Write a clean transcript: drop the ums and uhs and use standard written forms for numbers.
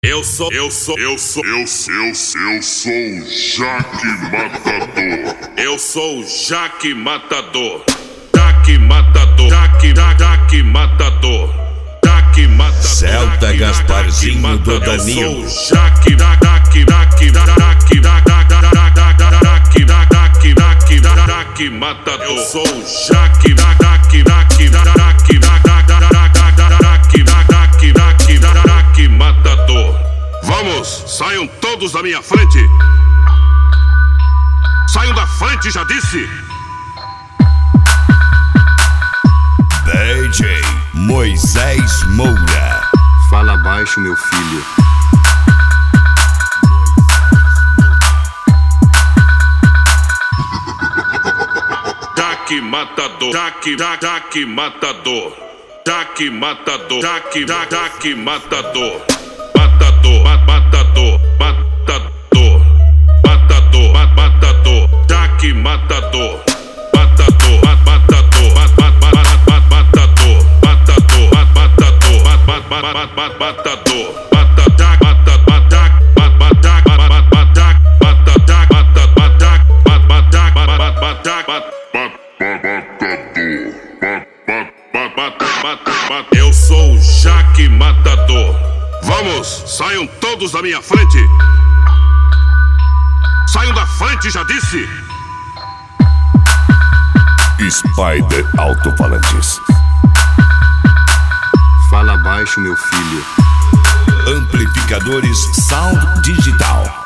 Eu sou o Jaque Matador. Eu sou o Jaque Matador. Jaque Matador. Jaque Matador. Jaque Matador. Celta Gasparzinho do Danilo. Eu sou o Jaque Matador. Eu sou o Jaque Matador. Vamos, saiam todos da minha frente. Saiam da frente, já disse. DJ Moisés Moura. Fala baixo, meu filho. Jaque Matador. Jaque Matador. Jaque Matador. Jaque Matador. Matador. Jaque Matador. Eu sou o Jaque Matador. Vamos, saiam todos da minha frente. Saiam da frente, já disse. Spider Alto-Falantes. Fala baixo, meu filho. Amplificadores Sound Digital.